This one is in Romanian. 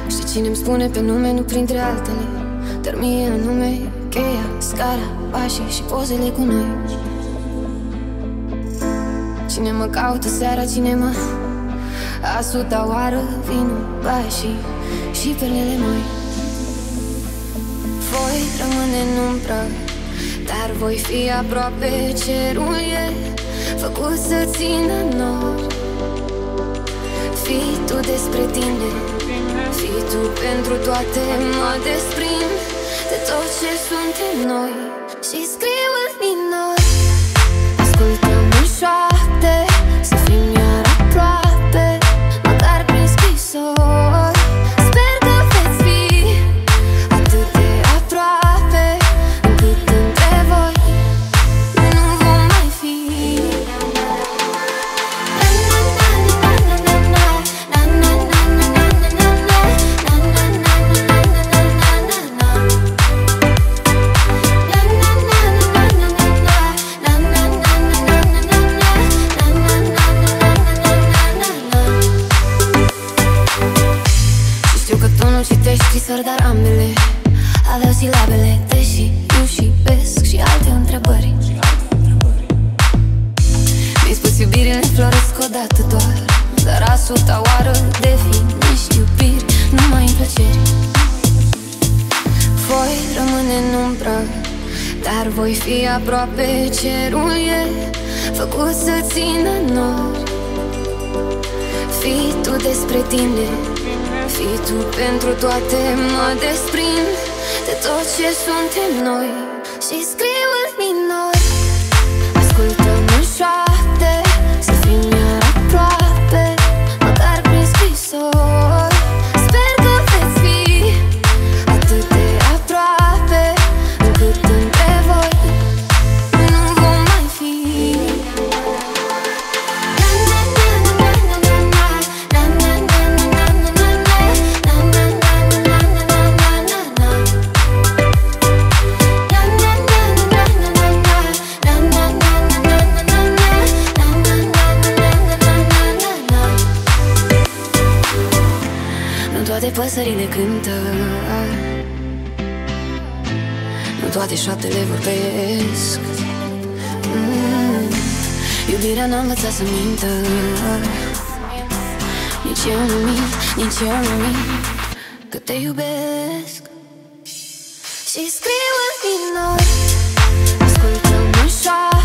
Știi cine-mi spune pe nume, nu printre altele, dar mie anume cheia, scara, pașii și pozele cu noi. Cine mă caută seara, cine mă a suta oară, vinul, pașii și perlele moi. Voi rămâne în umbră, dar voi fi aproape. Cerul e făcut să țină nori. Fii tu despre tine, fii tu pentru toate. Mă desprind de tot ce suntem noi și scriu în minor. Ascultăm în șoapte, să fim iar aproape, măcar prin scrisori. Sper că veți fi atât de aproape, încât între voi nu vom mai fi. Citești scrisori, dar ambele aveau silabele, deși eu și pesc și alte întrebări. Mi-ai spus iubirile înfloresc odată doar, dar a suta oară definești iubiri numai în plăceri. Voi rămâne în umbră, dar voi fi aproape. Cerul e făcut să țină nori. Fii tu despre tine, fii tu pentru toate. Mă desprind de tot ce suntem noi și scriu în minor. Ascultăm în șoapte, să fim iar aproape, măcar prin scrisori. Sper că veți fi atât de aproape, încât între voi nu vom mai fi. Toate păsările cântă, nu toate șoaptele vorbesc. Iubirea n-a învățat să mintă, nici eu nu mint, nici eu nu mint că te iubesc. Și scriu în minor, ascultăm în șoapte.